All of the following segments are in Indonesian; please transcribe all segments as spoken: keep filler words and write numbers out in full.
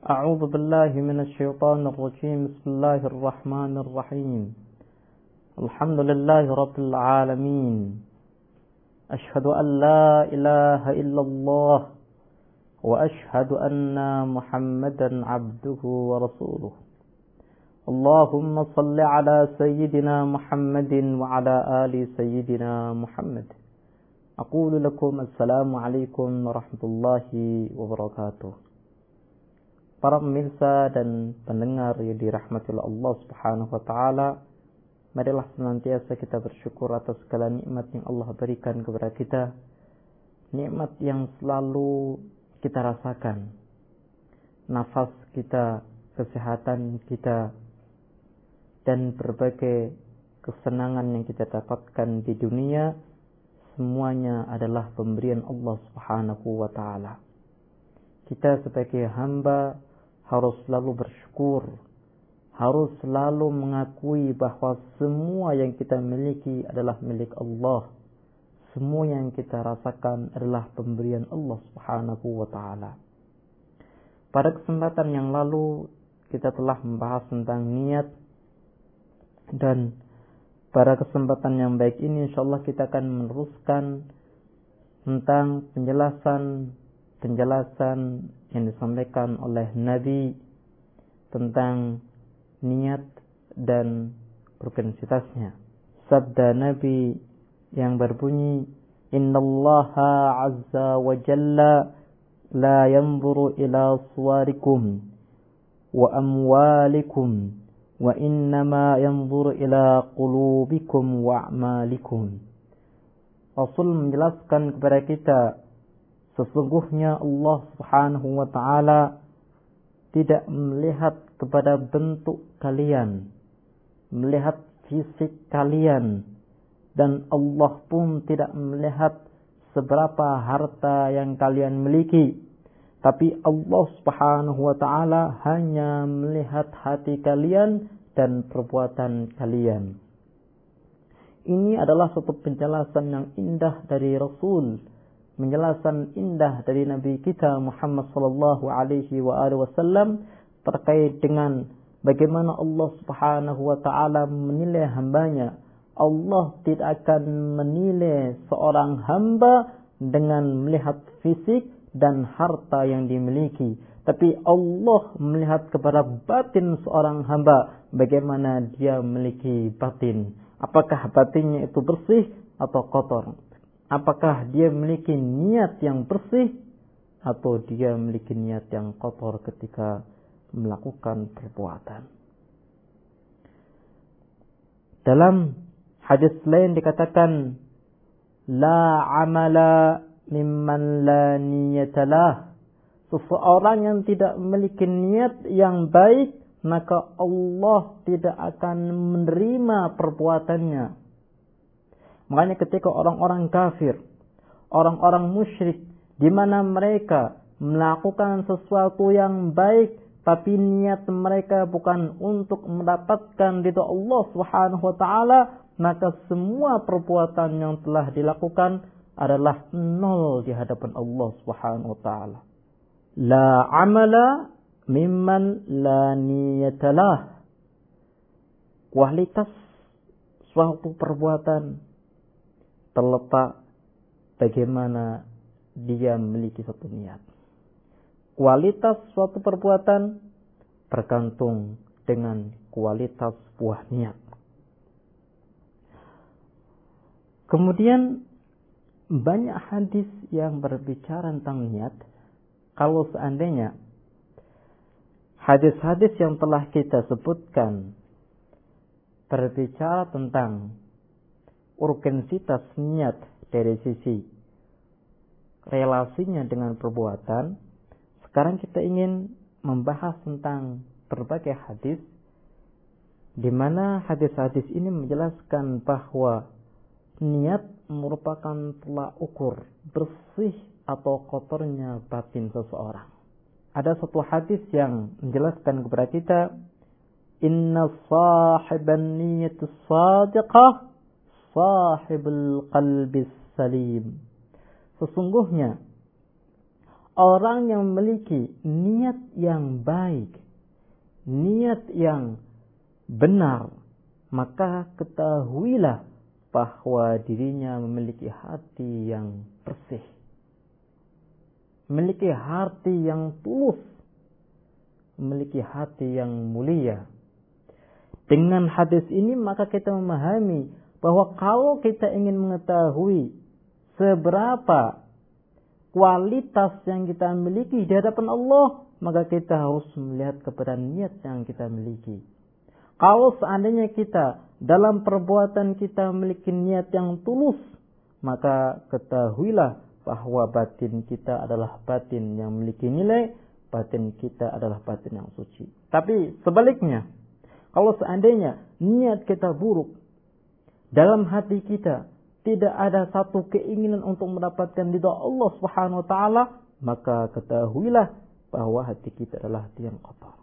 أعوذ بالله من الشيطان الرجيم بسم الله الرحمن الرحيم الحمد لله رب العالمين أشهد أن لا إله إلا الله وأشهد أن محمدا عبده ورسوله اللهم صل على سيدنا محمد وعلى آل سيدنا محمد أقول لكم السلام عليكم ورحمة الله وبركاته. Para pemirsa dan pendengar yang dirahmati oleh Allah Subhanahu wa taala, marilah senantiasa kita bersyukur atas segala nikmat yang Allah berikan kepada kita. Nikmat yang selalu kita rasakan. Nafas kita, kesehatan kita, dan berbagai kesenangan yang kita dapatkan di dunia, semuanya adalah pemberian Allah Subhanahu wa taala. Kita sebagai hamba harus selalu bersyukur, harus selalu mengakui bahwa semua yang kita miliki adalah milik Allah. Semua yang kita rasakan adalah pemberian Allah Subhanahu wa taala. Pada kesempatan yang lalu kita telah membahas tentang niat, dan pada kesempatan yang baik ini insyaallah kita akan meneruskan tentang penjelasan penjelasan yang disampaikan oleh Nabi tentang niat dan organisasinya. Sabda Nabi yang berbunyi, Innallaha azza wa jalla la yanzuru ila suwarikum wa amwalikum wa innama yanzuru ila qulubikum wa a'malikum. Rasul menjelaskan kepada kita, sesungguhnya Allah Subhanahu wa taala tidak melihat kepada bentuk kalian, melihat fisik kalian, dan Allah pun tidak melihat seberapa harta yang kalian miliki, tapi Allah Subhanahu wa taala hanya melihat hati kalian dan perbuatan kalian. Ini adalah suatu penjelasan yang indah dari Rasul, penjelasan indah dari Nabi kita Muhammad sallallahu alaihi wa alihi wasallam terkait dengan bagaimana Allah Subhanahu wa taala menilai hambanya. Allah tidak akan menilai seorang hamba dengan melihat fisik dan harta yang dimiliki, tapi Allah melihat kepada batin seorang hamba, bagaimana dia memiliki batin. Apakah batinnya itu bersih atau kotor? Apakah dia memiliki niat yang bersih atau dia memiliki niat yang kotor ketika melakukan perbuatan. Dalam hadis lain dikatakan, La amala mimman la niyatalah. Seseorang yang tidak memiliki niat yang baik, maka Allah tidak akan menerima perbuatannya. Makanya ketika orang-orang kafir, orang-orang musyrik, di mana mereka melakukan sesuatu yang baik, tapi niat mereka bukan untuk mendapatkan ridha Allah Subhanahu wa taala, maka semua perbuatan yang telah dilakukan adalah nol di hadapan Allah Subhanahu wa taala. La amala mimman la niyatalah. Kualitas suatu perbuatan terletak bagaimana dia memiliki suatu niat. Kualitas suatu perbuatan bergantung dengan kualitas buah niat. Kemudian banyak hadis yang berbicara tentang niat. Kalau seandainya hadis-hadis yang telah kita sebutkan berbicara tentang urgensitas niat dari sisi relasinya dengan perbuatan, sekarang kita ingin membahas tentang berbagai hadis, di mana hadis-hadis ini menjelaskan bahwa niat merupakan tolak ukur bersih atau kotornya batin seseorang. Ada satu hadis yang menjelaskan kepada kita, Inna sahiban niyatus sadiqah sahibul qalbis salim. Sesungguhnya orang yang memiliki niat yang baik, niat yang benar, maka ketahuilah bahwa dirinya memiliki hati yang bersih, memiliki hati yang tulus, memiliki hati yang mulia. Dengan hadis ini maka kita memahami bahwa kalau kita ingin mengetahui seberapa kualitas yang kita miliki di hadapan Allah, maka kita harus melihat kepada niat yang kita miliki. Kalau seandainya kita dalam perbuatan kita memiliki niat yang tulus, maka ketahuilah bahwa batin kita adalah batin yang memiliki nilai, batin kita adalah batin yang suci. Tapi sebaliknya, kalau seandainya niat kita buruk, dalam hati kita tidak ada satu keinginan untuk mendapatkan ridha Allah Subhanahu wa taala, maka ketahuilah bahwa hati kita adalah hati yang kotor.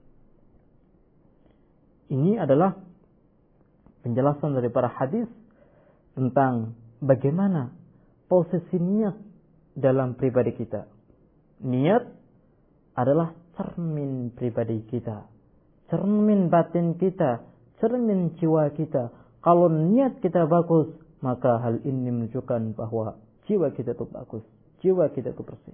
Ini adalah penjelasan dari para hadis tentang bagaimana posisi niat dalam pribadi kita. Niat adalah cermin pribadi kita, cermin batin kita, cermin jiwa kita. Kalau niat kita bagus, maka hal ini menunjukkan bahwa jiwa kita itu bagus, jiwa kita itu bersih.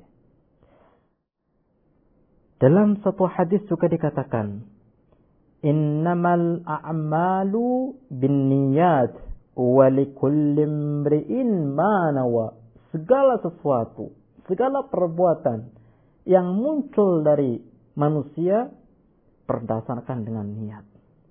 Dalam satu hadis juga dikatakan, innamal a'malu binniyat wa likulli imri'in ma nawa. Segala sesuatu, segala perbuatan yang muncul dari manusia berdasarkan dengan niat.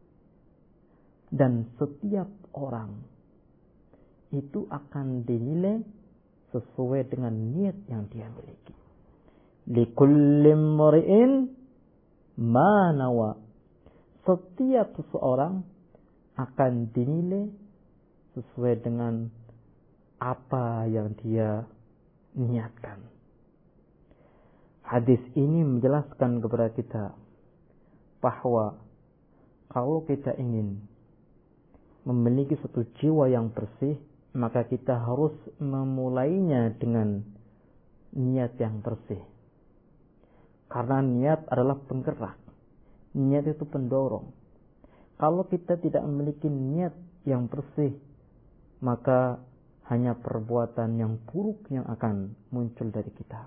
Dan setiap orang itu akan dinilai sesuai dengan niat yang dia miliki. Likulli imri'in ma nawa. Setiap seseorang akan dinilai sesuai dengan apa yang dia niatkan. Hadis ini menjelaskan kepada kita bahwa kalau kita ingin memiliki satu jiwa yang bersih, maka kita harus memulainya dengan niat yang bersih. Karena niat adalah penggerak. Niat itu pendorong. Kalau kita tidak memiliki niat yang bersih, maka hanya perbuatan yang buruk yang akan muncul dari kita.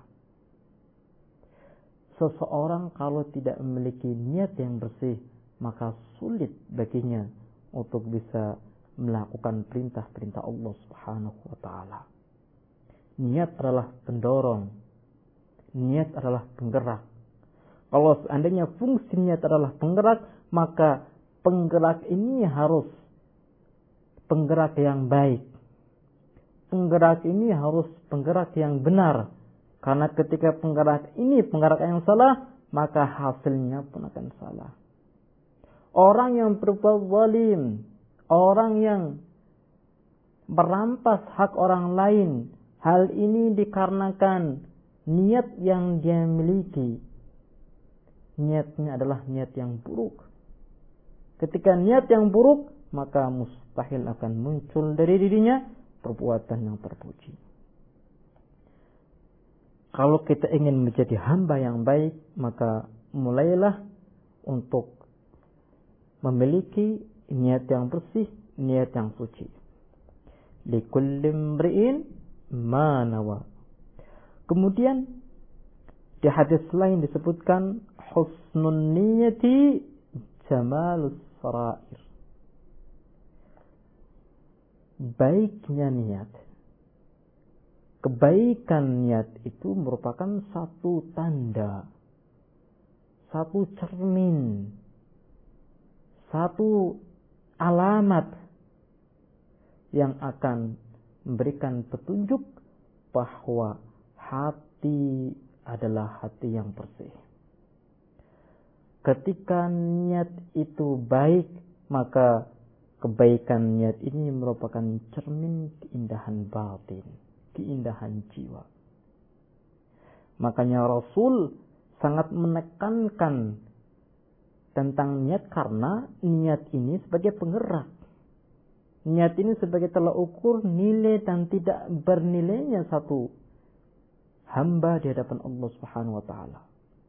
Seseorang kalau tidak memiliki niat yang bersih, maka sulit baginya untuk bisa melakukan perintah-perintah Allah Subhanahu wa taala. Niat adalah pendorong. Niat adalah penggerak. Kalau seandainya fungsi niat adalah penggerak, maka penggerak ini harus penggerak yang baik. Penggerak ini harus penggerak yang benar. Karena ketika penggerak ini penggerak yang salah, maka hasilnya pun akan salah. Orang yang berbuat zalim, orang yang merampas hak orang lain, hal ini dikarenakan niat yang dia miliki. Niatnya adalah niat yang buruk. Ketika niat yang buruk, maka mustahil akan muncul dari dirinya perbuatan yang terpuji. Kalau kita ingin menjadi hamba yang baik, maka mulailah untuk memiliki niat yang bersih, niat yang suci. Likulli imri'in ma nawa. Kemudian di hadis lain disebutkan husnun niyati jamalus sarair. Baiknya niat, kebaikan niat itu merupakan satu tanda, satu cermin, satu alamat yang akan memberikan petunjuk bahwa hati adalah hati yang bersih. Ketika niat itu baik, maka kebaikan niat ini merupakan cermin keindahan batin, keindahan jiwa. Makanya Rasul sangat menekankan tentang niat karena niat ini sebagai penggerak. Niat ini sebagai tolak ukur nilai dan tidak bernilainya satu hamba di hadapan Allah Subhanahu wa taala.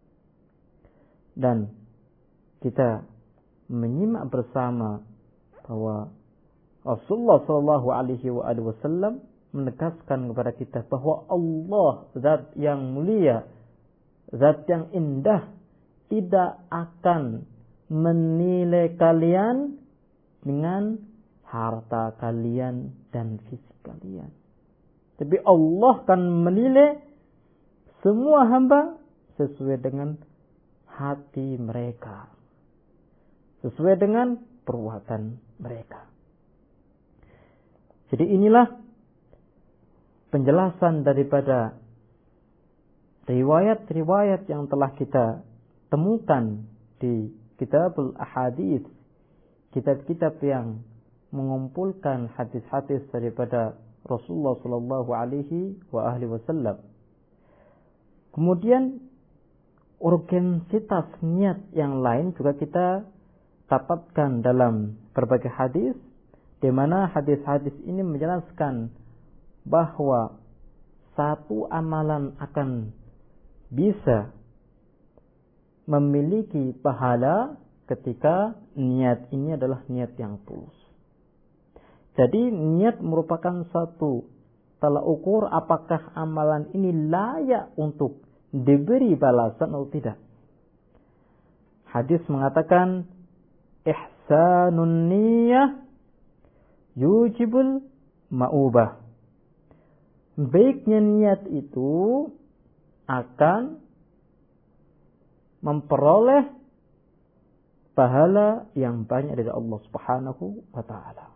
Dan kita menyimak bersama bahwa Rasulullah sallallahu alaihi wasallam menegaskan kepada kita bahwa Allah zat yang mulia, zat yang indah, tidak akan menilai kalian dengan harta kalian dan fisik kalian. Tapi Allah akan menilai semua hamba sesuai dengan hati mereka, sesuai dengan perbuatan mereka. Jadi inilah penjelasan daripada riwayat-riwayat yang telah kita temukan di Kitabul Ahadits, kitab-kitab yang mengumpulkan hadis-hadis daripada Rasulullah sallallahu alaihi wa alihi wasallam. Kemudian urgensitas niat yang lain juga kita dapatkan dalam berbagai hadis, di mana hadis-hadis ini menjelaskan bahwa satu amalan akan bisa memiliki pahala ketika niat ini adalah niat yang tulus. Jadi niat merupakan satu tolak ukur apakah amalan ini layak untuk diberi balasan atau tidak. Hadis mengatakan ihsanun niyyah yujibul ma'ubah. Baiknya niat itu akan memperoleh pahala yang banyak dari Allah Subhanahu wa taala.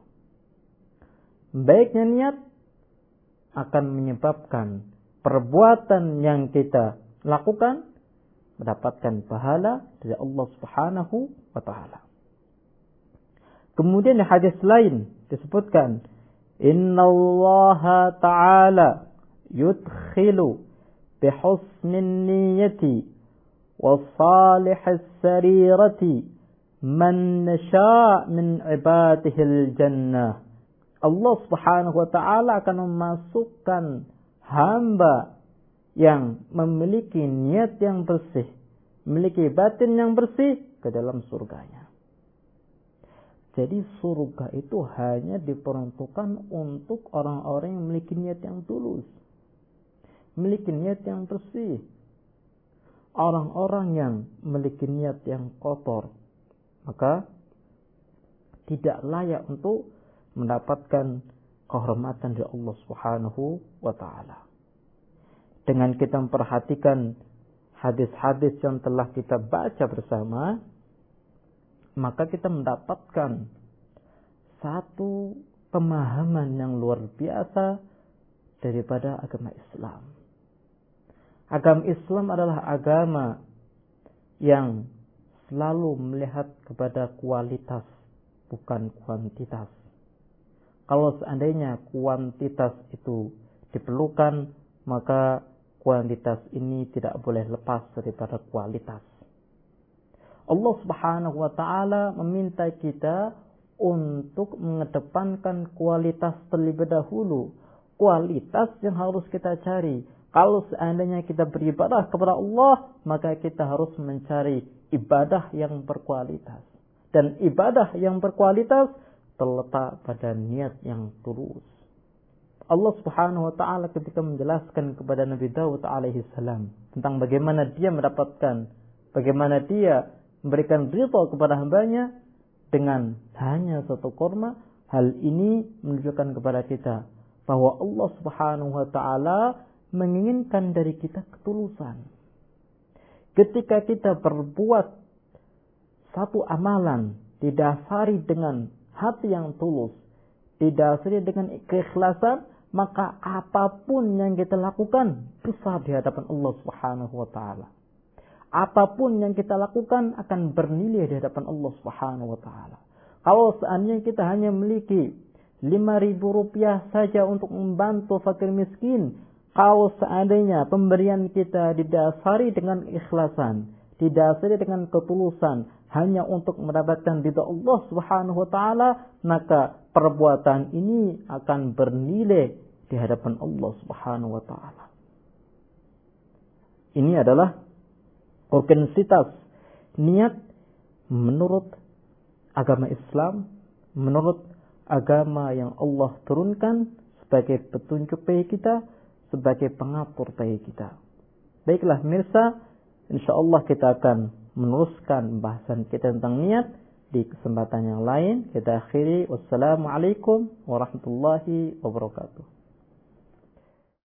Baiknya niat akan menyebabkan perbuatan yang kita lakukan mendapatkan pahala dari Allah Subhanahu wa taala. Kemudian di hadis lain disebutkan innallaha ta'ala yudkhilu bihusnin niyyati wa salihis sarirati man nasha' min ibadihil jannah. Allah Subhanahu wa taala akan memasukkan hamba yang memiliki niat yang bersih, memiliki batin yang bersih ke dalam surganya. Jadi surga itu hanya diperuntukkan untuk orang-orang yang memiliki niat yang tulus, memiliki niat yang bersih. Orang-orang yang memiliki niat yang kotor, maka tidak layak untuk mendapatkan kehormatan dari Allah Subhanahu wa taala. Dengan kita memperhatikan hadis-hadis yang telah kita baca bersama, maka kita mendapatkan satu pemahaman yang luar biasa daripada agama Islam. Agama Islam adalah agama yang selalu melihat kepada kualitas, bukan kuantitas. Kalau seandainya kuantitas itu diperlukan, maka kuantitas ini tidak boleh lepas daripada kualitas. Allah Subhanahu wa taala meminta kita untuk mengedepankan kualitas terlebih dahulu. Kualitas yang harus kita cari. Kalau seandainya kita beribadah kepada Allah, maka kita harus mencari ibadah yang berkualitas. Dan ibadah yang berkualitas terletak pada niat yang tulus. Allah Subhanahu wa taala ketika menjelaskan kepada Nabi Daud alaihi salam tentang bagaimana dia mendapatkan, bagaimana dia memberikan ridha kepada hambanya dengan hanya satu kurma, hal ini menunjukkan kepada kita bahwa Allah Subhanahu wa taala menginginkan dari kita ketulusan. Ketika kita berbuat satu amalan didasari dengan hati yang tulus, didasari dengan keikhlasan, maka apapun yang kita lakukan besar di hadapan Allah Subhanahu wa taala. Apapun yang kita lakukan akan bernilai di hadapan Allah Subhanahu wa taala. Kalau seandainya kita hanya memiliki lima ribu rupiah saja untuk membantu fakir miskin, kalau seandainya pemberian kita didasari dengan ikhlasan, didasari dengan ketulusan, hanya untuk mendapatkan ridha Allah Subhanahu wa taala, maka perbuatan ini akan bernilai di hadapan Allah Subhanahu wa taala. Ini adalah organisitas niat menurut agama Islam, menurut agama yang Allah turunkan sebagai petunjuk bagi kita, sebagai pengatur bagi kita. Baiklah mirsa, insyaallah kita akan meneruskan bahasan kita tentang niat di kesempatan yang lain. Kita akhiri. Wassalamualaikum warahmatullahi wabarakatuh.